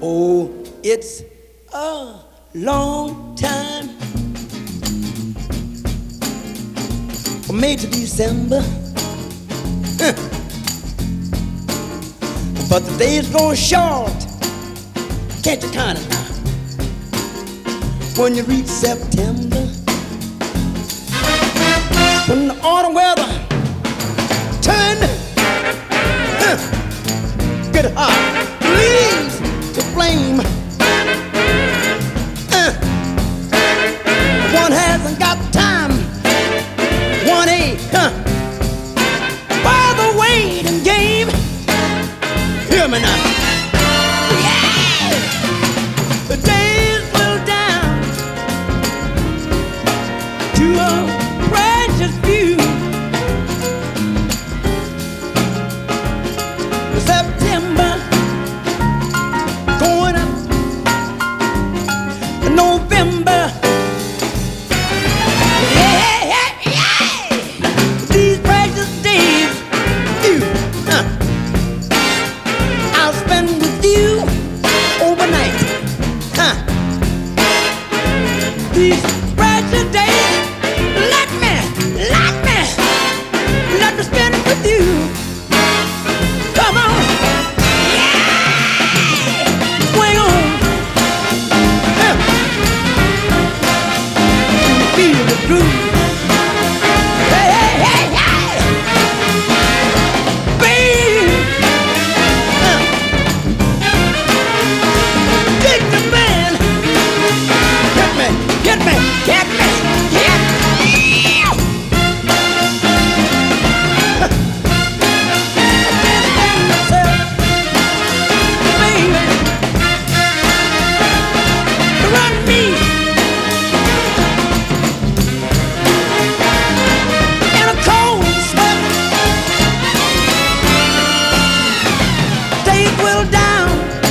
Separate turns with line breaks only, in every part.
Oh, it's a long time from May to December, but the days grow short. Can't you count it now? When you reach September, when the autumn weather turn, get hot, leaves to flame. One hasn't got time, one ain't by the waiting game. Hear me now. Yeah! The days will down to a precious few. September going up, November. These precious days, I'll spend with you overnight. These precious days, let me spend it with you. Come on, yeah, swing on, feel the groove.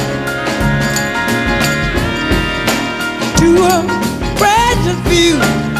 To a precious view.